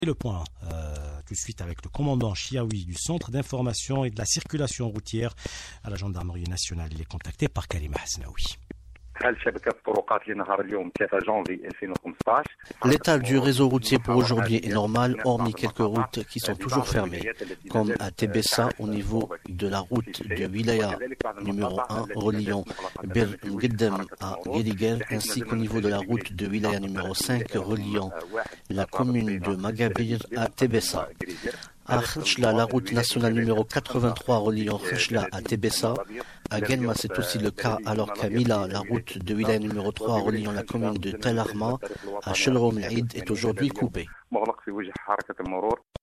Et le point tout de suite avec le commandant Chiaoui du Centre d'information et de la circulation routière à la gendarmerie nationale. Il est contacté par Karima Hasnaoui. L'état du réseau routier pour aujourd'hui est normal, hormis quelques routes qui sont toujours fermées, comme à Tébessa au niveau de la route de Wilaya numéro 1 reliant Bir Mgeddem à Yediger, ainsi qu'au niveau de la route de Wilaya numéro 5 reliant la commune de Magabir à Tébessa. À Khchla, la route nationale numéro 83 reliant Khchla à Tébessa. À Guelma, c'est aussi le cas, alors qu'à Mila, la route de Wilaya numéro 3 reliant la commune de Tel Arma à Chelrom l'Aïd est aujourd'hui coupée.